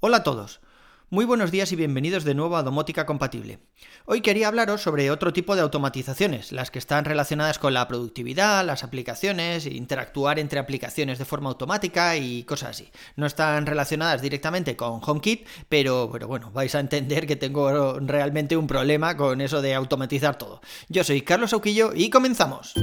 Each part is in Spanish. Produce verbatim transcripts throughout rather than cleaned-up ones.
Hola a todos, muy buenos días y bienvenidos de nuevo a Domótica Compatible. Hoy quería hablaros sobre otro tipo de automatizaciones, las que están relacionadas con la productividad, las aplicaciones, interactuar entre aplicaciones de forma automática y cosas así. No están relacionadas directamente con HomeKit, pero, pero bueno, vais a entender que tengo realmente un problema con eso de automatizar todo. Yo soy Carlos Auquillo y comenzamos.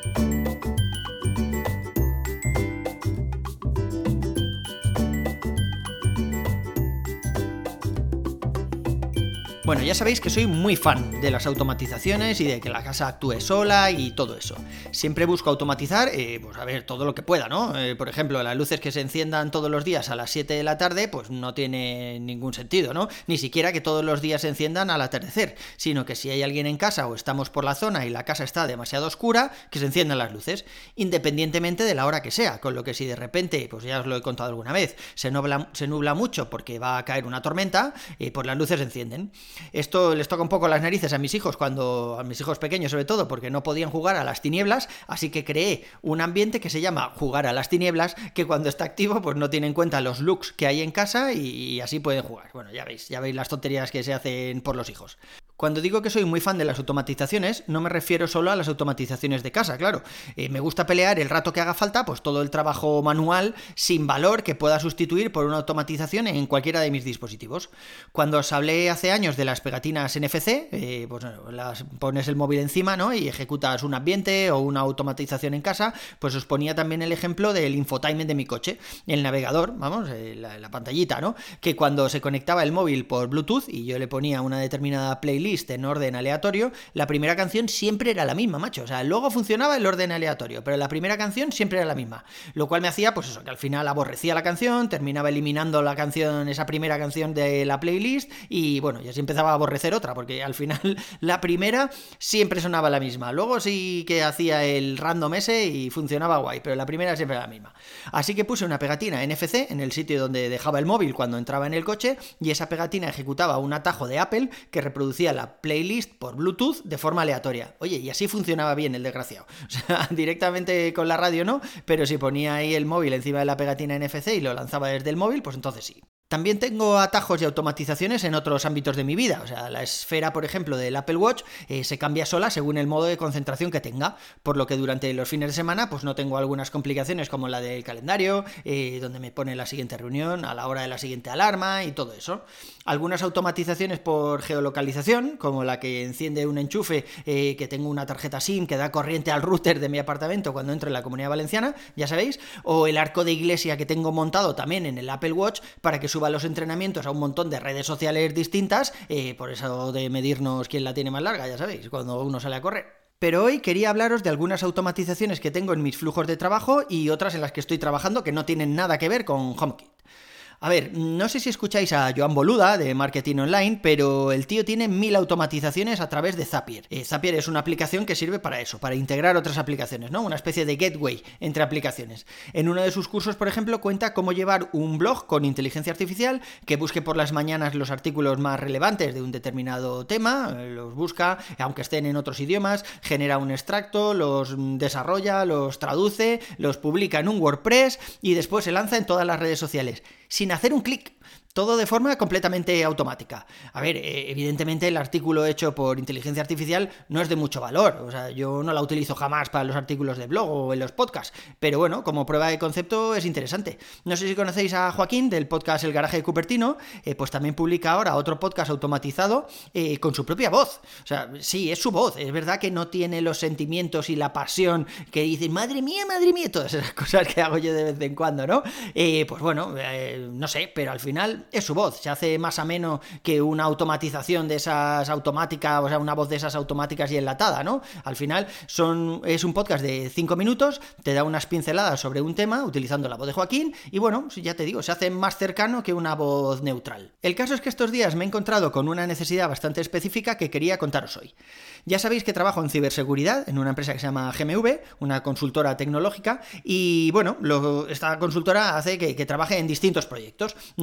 Bueno, ya sabéis que soy muy fan de las automatizaciones y de que la casa actúe sola y todo eso. Siempre busco automatizar, eh, pues a ver, todo lo que pueda, ¿no? Eh, por ejemplo, las luces que se enciendan todos los días a las siete de la tarde, pues no tiene ningún sentido, ¿no? Ni siquiera que todos los días se enciendan al atardecer, sino que si hay alguien en casa o estamos por la zona y la casa está demasiado oscura, que se enciendan las luces, independientemente de la hora que sea, con lo que si de repente, pues ya os lo he contado alguna vez, se nubla, se nubla mucho porque va a caer una tormenta, eh, pues las luces se encienden. Esto les toca un poco las narices a mis hijos, cuando a mis hijos pequeños sobre todo, porque no podían jugar a las tinieblas, así que creé un ambiente que se llama jugar a las tinieblas, que cuando está activo pues no tiene en cuenta los looks que hay en casa y, y así pueden jugar. Bueno, ya veis, ya veis las tonterías que se hacen por los hijos. Cuando digo que soy muy fan de las automatizaciones, no me refiero solo a las automatizaciones de casa, claro. Eh, me gusta pelear el rato que haga falta, pues todo el trabajo manual sin valor que pueda sustituir por una automatización en cualquiera de mis dispositivos. Cuando os hablé hace años de las pegatinas N F C, eh, pues las pones el móvil encima, ¿no? Y ejecutas un ambiente o una automatización en casa, pues os ponía también el ejemplo del infotainment de mi coche, el navegador, vamos, eh, la, la pantallita, ¿no? Que cuando se conectaba el móvil por Bluetooth y yo le ponía una determinada playlist en orden aleatorio, la primera canción siempre era la misma, macho. O sea, luego funcionaba el orden aleatorio, pero la primera canción siempre era la misma. Lo cual me hacía, pues eso, que al final aborrecía la canción, terminaba eliminando la canción, esa primera canción de la playlist, y bueno, ya se empezaba a aborrecer otra, porque al final la primera siempre sonaba la misma. Luego sí que hacía el random ese y funcionaba guay, pero la primera siempre era la misma. Así que puse una pegatina N F C en el sitio donde dejaba el móvil cuando entraba en el coche, y esa pegatina ejecutaba un atajo de Apple que reproducía la playlist por Bluetooth de forma aleatoria. Oye, y así funcionaba bien el desgraciado. O sea, directamente con la radio no, pero si ponía ahí el móvil encima de la pegatina N F C y lo lanzaba desde el móvil, pues entonces sí. También tengo atajos y automatizaciones en otros ámbitos de mi vida. O sea, la esfera, por ejemplo, del Apple Watch eh, se cambia sola según el modo de concentración que tenga, por lo que durante los fines de semana pues no tengo algunas complicaciones como la del calendario, eh, donde me pone la siguiente reunión, a la hora de la siguiente alarma y todo eso. Algunas automatizaciones por geolocalización, como la que enciende un enchufe, eh, que tengo una tarjeta SIM que da corriente al router de mi apartamento cuando entro en la Comunidad Valenciana, ya sabéis, o el arco de iglesia que tengo montado también en el Apple Watch para que suba los entrenamientos a un montón de redes sociales distintas, eh, por eso de medirnos quién la tiene más larga, ya sabéis, cuando uno sale a correr. Pero hoy quería hablaros de algunas automatizaciones que tengo en mis flujos de trabajo y otras en las que estoy trabajando que no tienen nada que ver con HomeKit. A ver, no sé si escucháis a Joan Boluda de Marketing Online, pero el tío tiene mil automatizaciones a través de Zapier. Eh, Zapier es una aplicación que sirve para eso, para integrar otras aplicaciones, ¿no? Una especie de gateway entre aplicaciones. En uno de sus cursos, por ejemplo, cuenta cómo llevar un blog con inteligencia artificial que busque por las mañanas los artículos más relevantes de un determinado tema, los busca, aunque estén en otros idiomas, genera un extracto, los desarrolla, los traduce, los publica en un WordPress y después se lanza en todas las redes sociales, sin hacer un clic. Todo de forma completamente automática. A ver, eh, evidentemente el artículo hecho por inteligencia artificial no es de mucho valor. O sea, yo no la utilizo jamás para los artículos de blog o en los podcasts. Pero bueno, como prueba de concepto es interesante. No sé si conocéis a Joaquín del podcast El Garaje de Cupertino, eh, pues también publica ahora otro podcast automatizado eh, con su propia voz. O sea, sí, es su voz. Es verdad que no tiene los sentimientos y la pasión que dicen, madre mía, madre mía, todas esas cosas que hago yo de vez en cuando, ¿no? Eh, pues bueno, eh, no sé, pero al final es su voz, se hace más ameno que una automatización de esas automáticas, o sea, una voz de esas automáticas y enlatada, ¿no? Al final son, es un podcast de cinco minutos, te da unas pinceladas sobre un tema utilizando la voz de Joaquín y bueno, ya te digo, se hace más cercano que una voz neutral. El caso es que estos días me he encontrado con una necesidad bastante específica que quería contaros hoy. Ya sabéis que trabajo en ciberseguridad en una empresa que se llama G M V, una consultora tecnológica, y bueno, lo, esta consultora hace que, que trabaje en distintos proyectos. No es el típico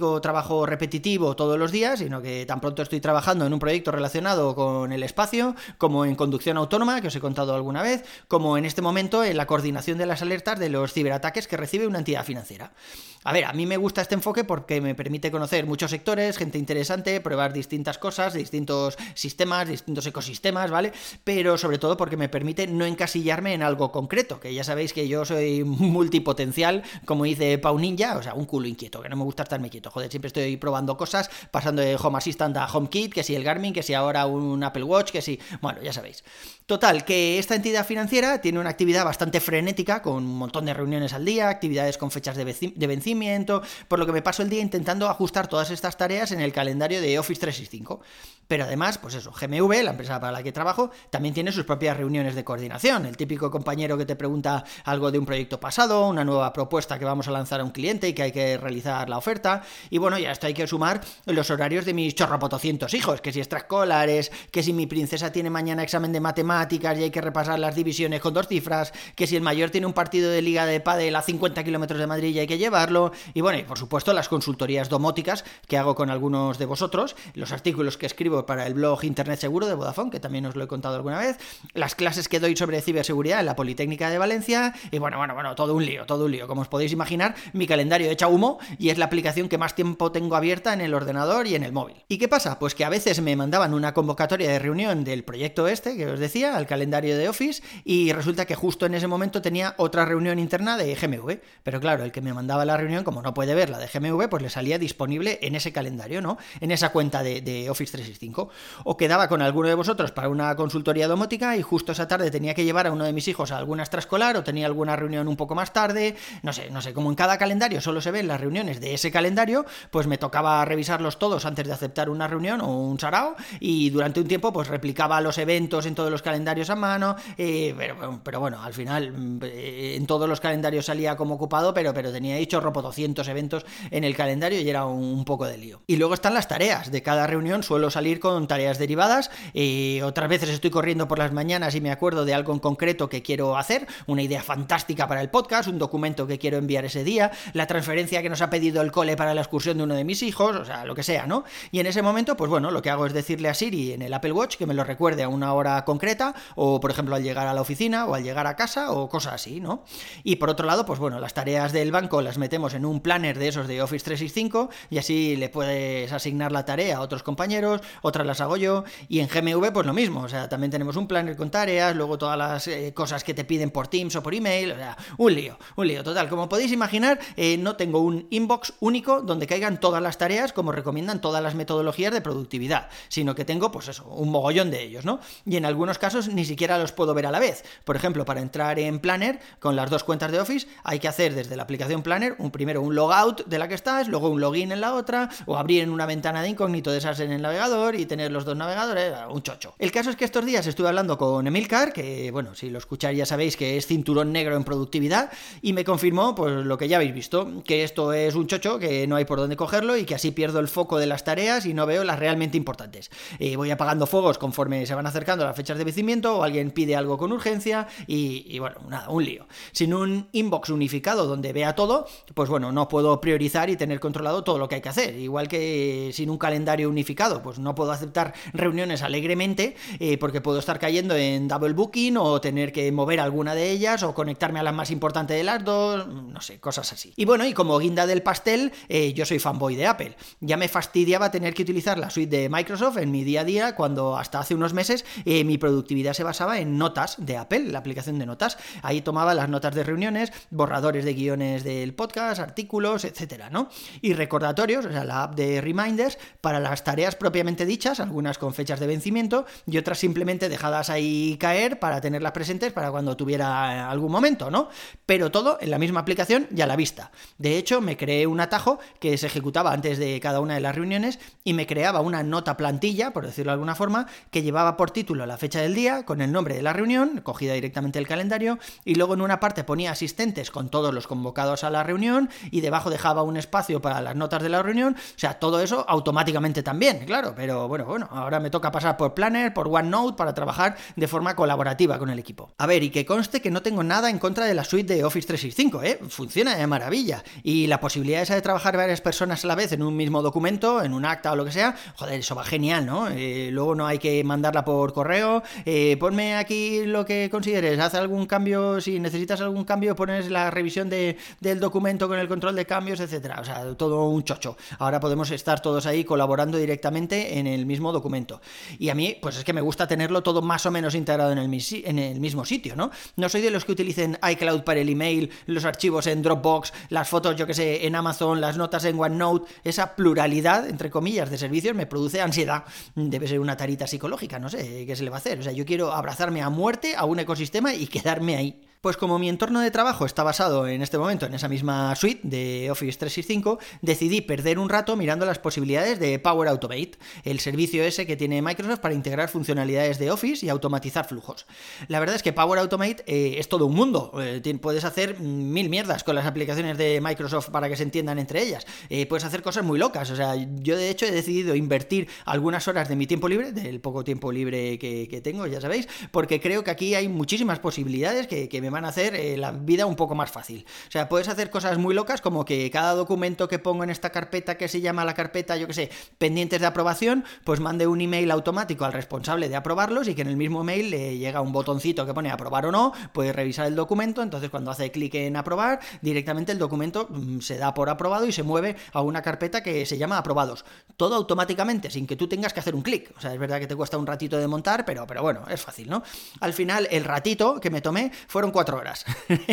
típico trabajo repetitivo todos los días, sino que tan pronto estoy trabajando en un proyecto relacionado con el espacio, como en conducción autónoma, que os he contado alguna vez, como en este momento en la coordinación de las alertas de los ciberataques que recibe una entidad financiera. A ver, a mí me gusta este enfoque porque me permite conocer muchos sectores, gente interesante, probar distintas cosas, distintos sistemas, distintos ecosistemas, ¿vale? Pero sobre todo porque me permite no encasillarme en algo concreto, que ya sabéis que yo soy multipotencial, como dice Pau Ninja, o sea, un culo inquieto, que no me gusta estarme quieto, joder, siempre estoy probando cosas, pasando de Home Assistant a HomeKit, que si el Garmin, que si ahora un Apple Watch, que si... Bueno, ya sabéis. Total, que esta entidad financiera tiene una actividad bastante frenética, con un montón de reuniones al día, actividades con fechas de, veci- de vencimiento, por lo que me paso el día intentando ajustar todas estas tareas en el calendario de Office trescientos sesenta y cinco. Pero además, pues eso, G M V, la empresa para la que trabajo, también tiene sus propias reuniones de coordinación. El típico compañero que te pregunta algo de un proyecto pasado, una nueva propuesta que vamos a lanzar a un cliente y que hay que realizar la oferta. Y bueno, ya esto hay que sumar los horarios de mis chorropotocientos hijos, que si extraescolares, que si mi princesa tiene mañana examen de matemáticas y hay que repasar las divisiones con dos cifras, que si el mayor tiene un partido de liga de pádel a cincuenta kilómetros de Madrid y hay que llevarlo. Y bueno, y por supuesto las consultorías domóticas que hago con algunos de vosotros, los artículos que escribo para el blog Internet Seguro de Vodafone, que también os lo he contado alguna vez, las clases que doy sobre ciberseguridad en la Politécnica de Valencia, y bueno, bueno, bueno, todo un lío, todo un lío. Como os podéis imaginar, mi calendario echa humo y es la aplicación que más tiempo tengo abierta en el ordenador y en el móvil. ¿Y qué pasa? Pues que a veces me mandaban una convocatoria de reunión del proyecto este, que os decía, al calendario de Office, y resulta que justo en ese momento tenía otra reunión interna de G M V, pero claro, el que me mandaba la reunión, como no puede ver la de G M V, pues le salía disponible en ese calendario, ¿no? En esa cuenta de, de Office trescientos sesenta y cinco. O quedaba con alguno de vosotros para una consultoría domótica y justo esa tarde tenía que llevar a uno de mis hijos a alguna extraescolar o tenía alguna reunión un poco más tarde, no sé, no sé, como en cada calendario solo se ven las reuniones de ese calendario, pues me tocaba revisarlos todos antes de aceptar una reunión o un sarao y durante un tiempo pues replicaba los eventos en todos los calendarios a mano, eh, pero, pero bueno, al final eh, en todos los calendarios salía como ocupado, pero, pero tenía dicho ropo doscientos eventos en el calendario y era un, un poco de lío. Y luego están las tareas, de cada reunión suelo salir con tareas derivadas, eh, otras veces estoy corriendo por las mañanas y me acuerdo de algo en concreto que quiero hacer, una idea fantástica para el podcast, un documento que quiero enviar ese día, la transferencia que nos ha pedido el cole para la excursión de uno de mis hijos, o sea, lo que sea, ¿no? Y en ese momento, pues bueno, lo que hago es decirle a Siri en el Apple Watch que me lo recuerde a una hora concreta, o por ejemplo al llegar a la oficina, o al llegar a casa, o cosas así, ¿no? Y por otro lado, pues bueno, las tareas del banco las metemos en un planner de esos de Office trescientos sesenta y cinco, y así le puedes asignar la tarea a otros compañeros, otras las hago yo, y en G M V pues lo mismo, o sea, también tenemos un planner con tareas, luego todas las eh, cosas que te piden por Teams o por email, o sea, un lío, un lío, total, como podéis imaginar, eh, no tengo un inbox único donde caigan todas las tareas como recomiendan todas las metodologías de productividad, sino que tengo, pues eso, un mogollón de ellos, ¿no? Y en algunos casos ni siquiera los puedo ver a la vez, por ejemplo, para entrar en Planner, con las dos cuentas de Office, hay que hacer desde la aplicación Planner, un primero un logout de la que estás, luego un login en la otra, o abrir en una ventana de incógnito de esas en el navegador y tener los dos navegadores, un chocho. El caso es que estos días estuve hablando con Emilcar, que bueno, si lo escucháis ya sabéis que es cinturón negro en productividad, y me confirmó pues lo que ya habéis visto, que esto es un chocho, que no hay por dónde cogerlo y que así pierdo el foco de las tareas y no veo las realmente importantes. Eh, voy apagando fuegos conforme se van acercando las fechas de vencimiento o alguien pide algo con urgencia y, y bueno, nada, un lío. Sin un inbox unificado donde vea todo, pues bueno, no puedo priorizar y tener controlado todo lo que hay que hacer. Igual que sin un calendario unificado, pues no puedo aceptar reuniones alegremente eh, porque puedo estar cayendo en double booking o tener que mover alguna de ellas o conectarme a la más importante de las dos, no sé, cosas así. Y bueno, y como guinda del pastel, eh, yo soy fanboy de Apple. Ya me fastidiaba tener que utilizar la suite de Microsoft en mi día a día cuando hasta hace unos meses eh, mi productividad se basaba en notas de Apple, la aplicación de notas. Ahí tomaba las notas de reuniones, borradores de guiones del podcast, artículos, etcétera, ¿no? Y recordatorios, o sea, la app de reminders para las tareas propiamente dichas, algunas con fechas de vencimiento y otras simplemente dejadas ahí caer para tenerlas presentes para cuando tuviera algún momento, ¿no? Pero todo en la misma aplicación y a la vista. De hecho, me creé un atajo que se ejecutaba antes de cada una de las reuniones y me creaba una nota plantilla, por decirlo de alguna forma, que llevaba por título la fecha del día con el nombre de la reunión, cogida directamente del calendario, y luego en una parte ponía asistentes con todos los convocados a la reunión y debajo dejaba un espacio para las notas de la reunión, o sea, todo eso automáticamente también, claro, pero bueno, bueno, ahora me toca pasar por Planner, por OneNote para trabajar de forma colaborativa con el equipo. A ver, y que conste que no tengo nada en contra de la suite de Office trescientos sesenta y cinco, ¿eh? Funciona de maravilla, y la posibilidad esa de trabajar varias personas a la vez en un mismo documento, en un acta o lo que sea, joder, eso va genial, ¿no? Eh, luego no hay que mandarla por correo, eh, ponme aquí lo que consideres, haz algún cambio, si necesitas algún cambio, pones la revisión de, del documento con el control de cambios, etcétera. O sea, todo un chocho. Ahora podemos estar todos ahí colaborando directamente en el mismo documento. Y a mí, pues es que me gusta tenerlo todo más o menos integrado en el, en el mismo sitio, ¿no? No soy de los que utilicen iCloud para el email, los archivos en Dropbox, las fotos, yo que sé, en Amazon, las notas en OneNote. Esa pluralidad, entre comillas, de servicios me produce ansiedad. Debe ser una tarita psicológica, no sé qué se le va a hacer. O sea, yo quiero abrazarme a muerte a un ecosistema y quedarme ahí. Pues como mi entorno de trabajo está basado en este momento en esa misma suite de Office trescientos sesenta y cinco, decidí perder un rato mirando las posibilidades de Power Automate, el servicio ese que tiene Microsoft para integrar funcionalidades de Office y automatizar flujos. La verdad es que Power Automate eh, es todo un mundo. Eh, puedes hacer mil mierdas con las aplicaciones de Microsoft para que se entiendan entre ellas. Eh, puedes hacer cosas muy locas. O sea, yo de hecho he decidido invertir algunas horas de mi tiempo libre, del poco tiempo libre que, que tengo, ya sabéis, porque creo que aquí hay muchísimas posibilidades que, que me van a hacer eh, la vida un poco más fácil. O sea, puedes hacer cosas muy locas como que cada documento que pongo en esta carpeta, que se llama la carpeta, yo que sé, pendientes de aprobación, pues mande un email automático al responsable de aprobarlos y que en el mismo mail le llega un botoncito que pone aprobar o no, puede revisar el documento, entonces cuando hace clic en aprobar, directamente el documento mmm, se da por aprobado y se mueve a una carpeta que se llama aprobados. Todo automáticamente, sin que tú tengas que hacer un clic. O sea, es verdad que te cuesta un ratito de montar, pero, pero bueno, es fácil, ¿no? Al final, el ratito que me tomé fueron cuatro horas.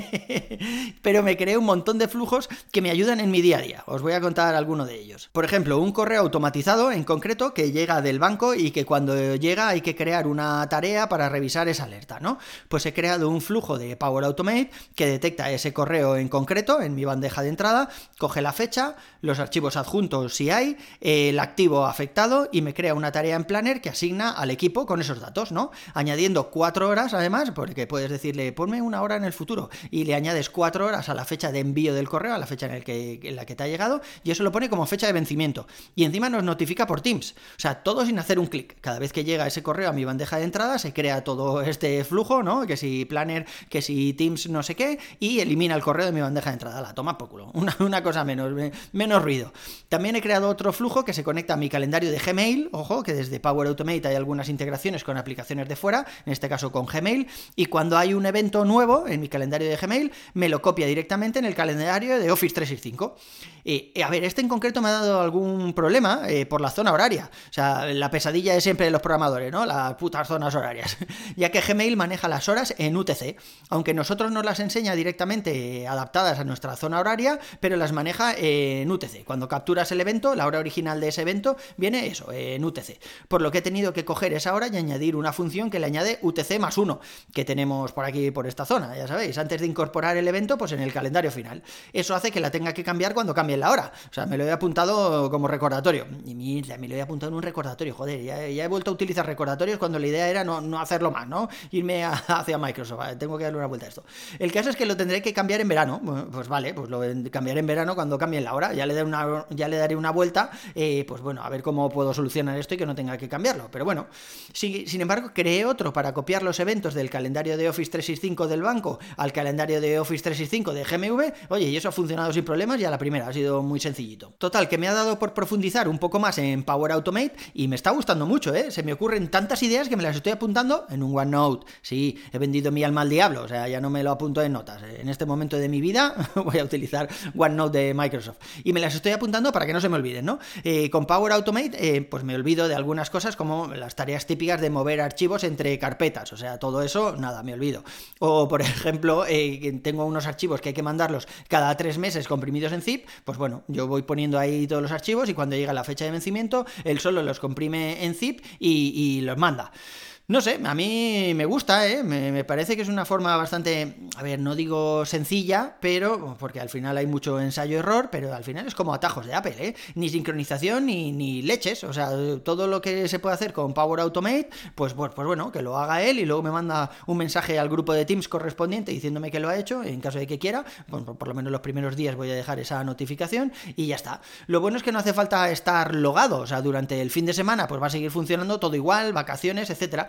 Pero me creé un montón de flujos que me ayudan en mi día a día. Os voy a contar alguno de ellos. Por ejemplo, un correo automatizado en concreto que llega del banco y que cuando llega hay que crear una tarea para revisar esa alerta, ¿no? Pues he creado un flujo de Power Automate que detecta ese correo en concreto en mi bandeja de entrada, coge la fecha, los archivos adjuntos si hay, el activo afectado y me crea una tarea en Planner que asigna al equipo con esos datos, ¿no? Añadiendo cuatro horas además, porque puedes decirle ponme una hora en el futuro y le añades cuatro horas a la fecha de envío del correo, a la fecha en, el que, en la que te ha llegado, y eso lo pone como fecha de vencimiento. Y encima nos notifica por Teams. O sea, todo sin hacer un clic. Cada vez que llega ese correo a mi bandeja de entrada, se crea todo este flujo, ¿no? Que si Planner, que si Teams no sé qué, y elimina el correo de mi bandeja de entrada. La toma por culo. Una, una cosa menos, menos ruido. También he creado otro flujo que se conecta a mi calendario de Gmail. Ojo, que desde Power Automate hay algunas integraciones con aplicaciones de fuera, en este caso con Gmail, y cuando hay un evento nuevo en mi calendario de Gmail, me lo copia directamente en el calendario de Office trescientos sesenta y cinco. Eh, a ver, este en concreto me ha dado algún problema eh, por la zona horaria. O sea, la pesadilla es siempre de los programadores, ¿no? Las putas zonas horarias. Ya que Gmail maneja las horas en U T C. Aunque nosotros nos las enseña directamente eh, adaptadas a nuestra zona horaria, pero las maneja eh, en U T C. Cuando capturas el evento, la hora original de ese evento viene eso, eh, en U T C. Por lo que he tenido que coger esa hora y añadir una función que le añade U T C más uno, que tenemos por aquí, por esta zona, ya sabéis. Antes de incorporar el evento, pues en el calendario final. Eso hace que la tenga que cambiar cuando cambie la hora. O sea, me lo he apuntado como recordatorio. Y mira, me lo he apuntado en un recordatorio. Joder, ya, ya he vuelto a utilizar recordatorios cuando la idea era no, no hacerlo más, ¿no? Irme a, hacia Microsoft. Vale, tengo que darle una vuelta a esto. El caso es que lo tendré que cambiar en verano. Bueno, pues vale, pues lo cambiaré en verano cuando cambie la hora. Ya le daré una, ya le daré una vuelta. Eh, pues bueno, a ver cómo puedo solucionar esto y que no tenga que cambiarlo. Pero bueno, sí, sin embargo, creé otro para copiar los eventos del calendario de Office trescientos sesenta y cinco del banco al calendario de Office trescientos sesenta y cinco de G M V. Oye, y eso ha funcionado sin problemas y a la primera ha sido muy sencillito. Total, que me ha dado por profundizar un poco más en Power Automate y me está gustando mucho, ¿eh? Se me ocurren tantas ideas que me las estoy apuntando en un OneNote. Sí, he vendido mi alma al diablo, o sea, ya no me lo apunto en notas. En este momento de mi vida voy a utilizar OneNote de Microsoft. Y me las estoy apuntando para que no se me olviden, ¿no? Eh, con Power Automate, eh, pues me olvido de algunas cosas como las tareas típicas de mover archivos entre carpetas. O sea, todo eso, nada, me olvido. O, por ejemplo, eh, tengo unos archivos que hay que mandarlos cada tres meses comprimidos en zip, pues bueno, yo voy poniendo ahí todos los archivos y cuando llega la fecha de vencimiento, él solo los comprime en zip y, y los manda. No sé, a mí me gusta, ¿eh? Me, me parece que es una forma bastante, a ver, no digo sencilla, pero, porque al final hay mucho ensayo-error, pero al final es como atajos de Apple, ¿eh? Ni sincronización ni, ni leches, o sea, todo lo que se puede hacer con Power Automate, pues, pues, pues bueno, que lo haga él y luego me manda un mensaje al grupo de Teams correspondiente diciéndome que lo ha hecho, en caso de que quiera, bueno, por, por lo menos los primeros días voy a dejar esa notificación y ya está. Lo bueno es que no hace falta estar logado, o sea, durante el fin de semana pues va a seguir funcionando todo igual, vacaciones, etcétera.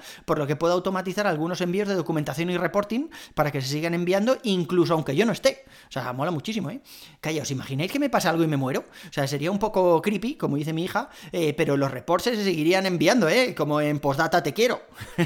por lo que puedo automatizar algunos envíos de documentación y reporting para que se sigan enviando incluso aunque yo no esté. O sea, mola muchísimo, ¿eh? Calla, ¿os imagináis que me pasa algo y me muero? O sea, sería un poco creepy, como dice mi hija, eh, pero los reports se seguirían enviando, ¿eh? Como en postdata te quiero.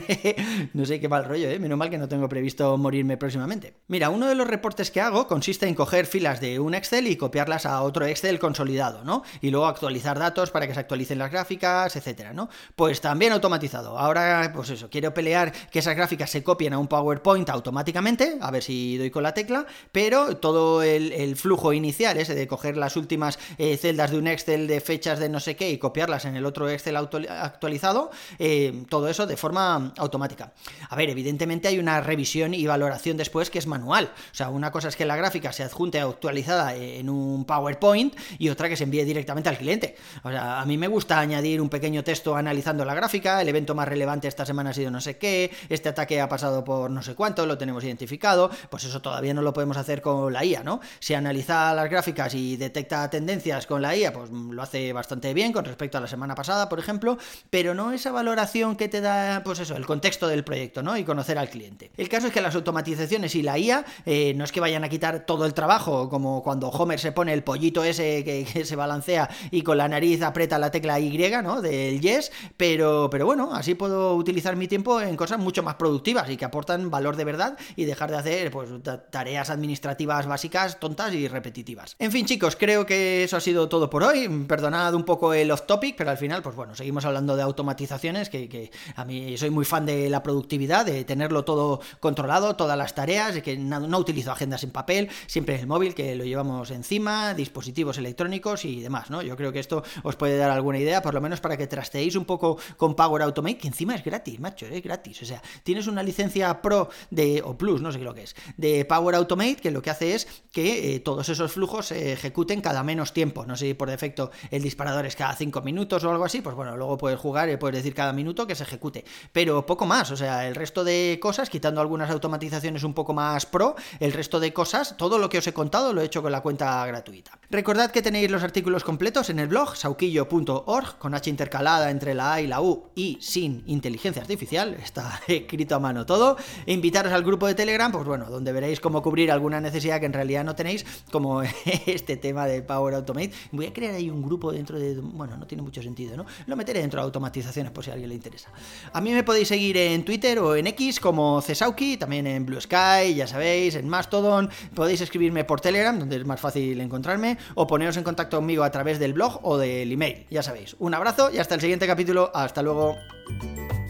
No sé qué mal rollo, ¿eh? Menos mal que no tengo previsto morirme próximamente. Mira, uno de los reportes que hago consiste en coger filas de un Excel y copiarlas a otro Excel consolidado, ¿no? Y luego actualizar datos para que se actualicen las gráficas, etcétera, ¿no? Pues también automatizado. Ahora, pues eso, quiero pelear que esas gráficas se copien a un PowerPoint automáticamente, a ver si doy con la tecla, pero todo el, el flujo inicial, ese de coger las últimas eh, celdas de un Excel de fechas de no sé qué y copiarlas en el otro Excel actualizado, eh, todo eso de forma automática. A ver, evidentemente hay una revisión y valoración después que es manual. O sea, una cosa es que la gráfica se adjunte actualizada en un PowerPoint y otra que se envíe directamente al cliente. O sea, a mí me gusta añadir un pequeño texto analizando la gráfica, el evento más relevante esta semana ha sido no sé qué, este ataque ha pasado por no sé cuánto, lo tenemos identificado, pues eso todavía no lo podemos hacer con la I A, ¿no? Si analiza las gráficas y detecta tendencias con la I A, pues lo hace bastante bien con respecto a la semana pasada, por ejemplo, pero no esa valoración que te da, pues eso, el contexto del proyecto, ¿no? Y conocer al cliente. El caso es que las automatizaciones y la I A eh, no es que vayan a quitar todo el trabajo, como cuando Homer se pone el pollito ese que, que se balancea y con la nariz aprieta la tecla Y, ¿no? Del yes, pero, pero bueno, así puedo utilizar mi tiempo en cosas mucho más productivas y que aportan valor de verdad y dejar de hacer pues tareas administrativas básicas, tontas y repetitivas. En fin, chicos, creo que eso ha sido todo por hoy. Perdonad un poco el off topic, pero al final, pues bueno, seguimos hablando de automatizaciones, que, que a mí soy muy fan de la productividad, de tenerlo todo controlado, todas las tareas, de que no, no utilizo agendas en papel, siempre el móvil, que lo llevamos encima, dispositivos electrónicos y demás, ¿no? Yo creo que esto os puede dar alguna idea, por lo menos para que trasteéis un poco con Power Automate, que encima es gratis, macho, es gratis. O sea, tienes una licencia Pro de, o Plus, no sé qué lo que es, de Power Automate, que lo que hace es que eh, todos esos flujos se ejecuten cada menos tiempo. No sé si por defecto el disparador es cada cinco minutos o algo así, pues bueno, luego puedes jugar y puedes decir cada minuto que se ejecute. Pero poco más, o sea, el resto de cosas, quitando algunas automatizaciones un poco más pro, el resto de cosas, todo lo que os he contado lo he hecho con la cuenta gratuita. Recordad que tenéis los artículos completos en el blog sauquillo punto org, con H intercalada entre la A y la U y sin inteligencia artificial, está escrito a mano todo. E invitaros al grupo de Telegram, pues bueno, donde veréis cómo cubrir alguna necesidad que en realidad no tenéis, como este tema de Power Automate. Voy a crear ahí un grupo dentro de... Bueno, no tiene mucho sentido, ¿no? Lo meteré dentro de automatizaciones por si a alguien le interesa. A mí me podéis seguir en Twitter o en X como Cesauki, también en Blue Sky, ya sabéis, en Mastodon. Podéis escribirme por Telegram, donde es más fácil encontrarme, o poneros en contacto conmigo a través del blog o del email, ya sabéis. Un abrazo y hasta el siguiente capítulo. Hasta luego.